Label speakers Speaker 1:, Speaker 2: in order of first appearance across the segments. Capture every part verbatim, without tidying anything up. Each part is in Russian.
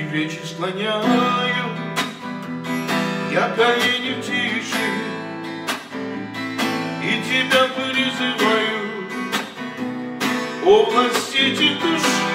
Speaker 1: плечи склоняю, я колени в тиши, и тебя призываю, о властитель души,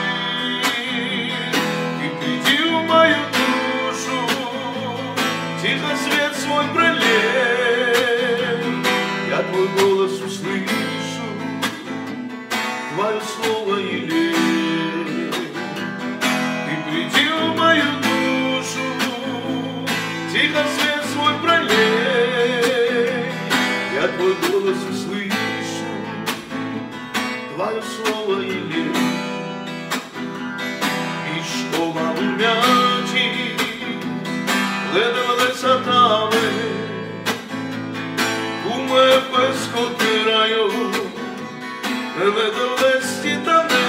Speaker 1: ты приди в мою душу, тихо свет свой пролей, я твой голос услышу, твое слово елей. Ты приди в мою душу, тихо свет свой пролей, я твой голос услышу, твое слово елей. І школа в мяті ледве сатами, куме безкотираю, ледве стітане,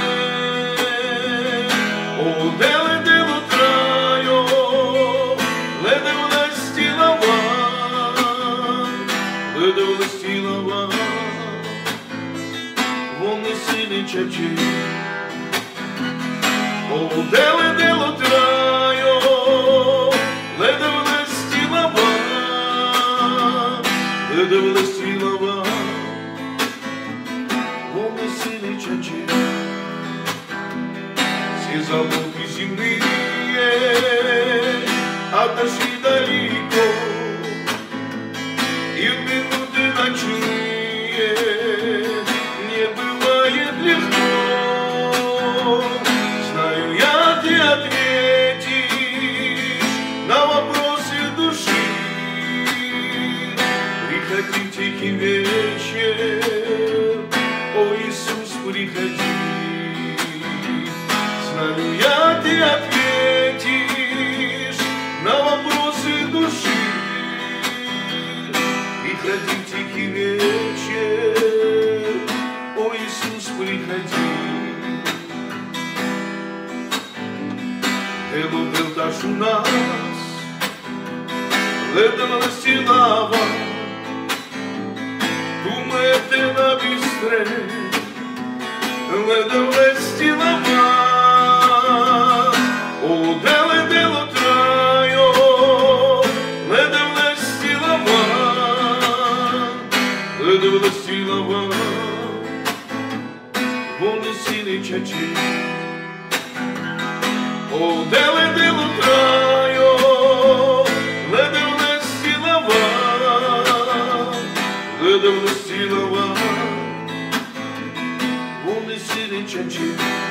Speaker 1: о деле дело траю, ледве стілава, ледве стілава, вони сини чачі. О деле дело траю, ледве стілава, ледве стілава, вони сини чачі. Все заботы земные отошли далеко, и в минуты ночные не бывает легко. Знаю я, ты ответишь на вопросы души. Приходи в тихий вечер, о Иисус, приходи. Знаю я, ты ответишь на вопросы души. Приходи в тихий вечер, о Иисус, приходи. Дело был дашь у нас, ледве стілава, думає ти на бістре, ледве стілава. О, деле дело траю, ледве стілава, ледве стілава, вони сини чачі. О, деле дело траю, ледве стілава, ледве стілава, вони сини чачі.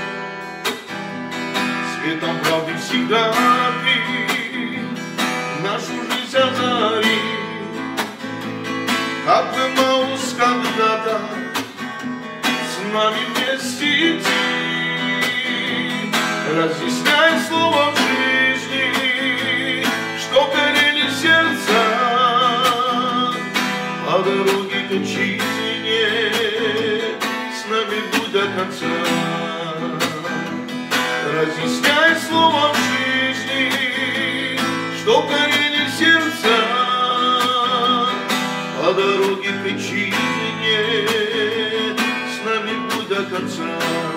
Speaker 1: Светом правды всегда ты нашу жизнь озари, как бы Маус когда-то с нами вместе идти. Разъясняй слово в жизни, что горели сердца по дороге к отчизне, с нами будь до конца. Разъясняй слово в жизни, что горели сердца по дороге к отчизне, с нами будь до конца.